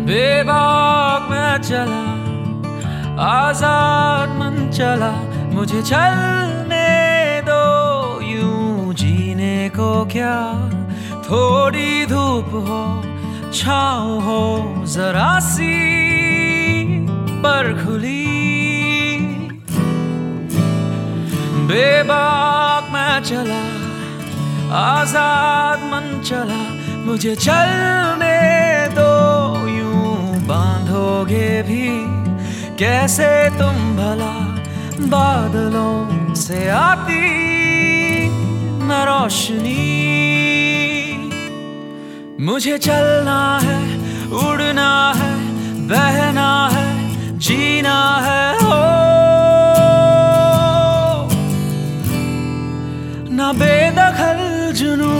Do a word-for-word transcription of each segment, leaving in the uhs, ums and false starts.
बेबाक मैं चला, आजाद मन चला, मुझे चलने दो यूं जीने को। क्या थोड़ी धूप हो, छाँव हो जरा सी पर खुली। बेबाक मैं चला, आजाद मन चला, मुझे चलने दो यूं। बांधोगे भी कैसे तुम भला, बादलों से आती न रोशनी। मुझे चलना है, उड़ना है, बहना है, जीना है हो, ना बेदखल जुनून।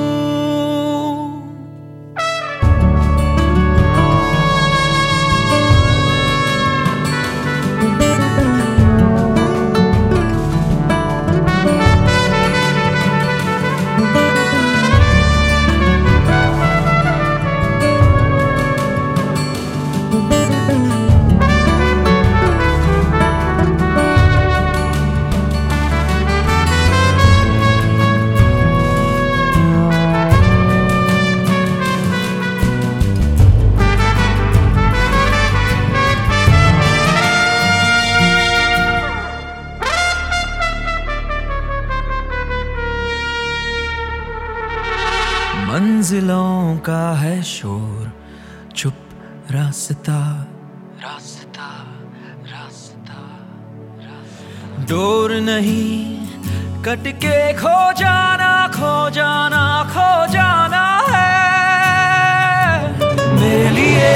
मंजिलों का है शोर, चुप रास्ता रास्ता रास्ता रास्ता। डोर नहीं कट के खो जाना, खो जाना, खो जाना है मेरे लिए।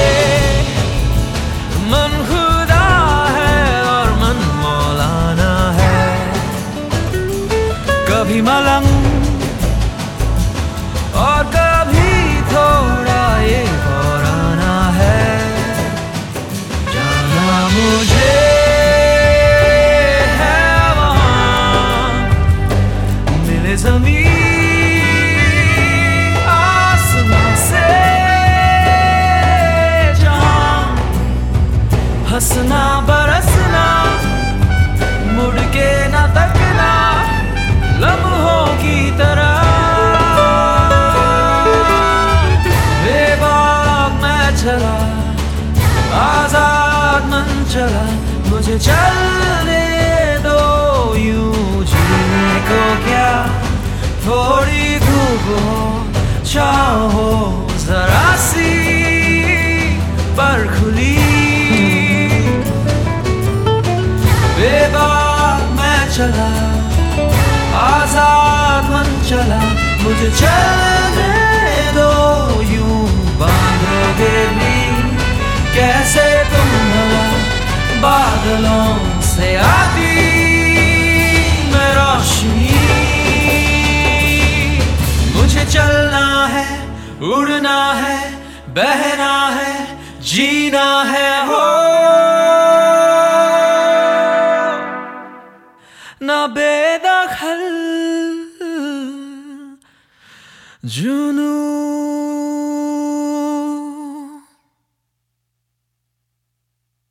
मन खुदा है और मन मौलाना है, कभी मलंग और कभी थोड़ा ये पुराना है। जाना मुझे है वहाँ, मिले ज़मीन आसमां से जहाँ। हंसना बरसना, मुड़ के ना तकना, लम्हों की तरह। चला, आजाद मन चला, मुझे चलने दो यूं जीने को। क्या थोड़ी धूप हो, छाँव हो जरा सी पर खुली। बेबाक मैं चला, आजाद मन चला, मुझे चलने दो यूं। बांधोगे भी कैसे तुम भला, बादलों से आती मैं रोशनी। मुझे चलना है, उड़ना है, बहना है, जीना है हो, ना बेदखल जुनून।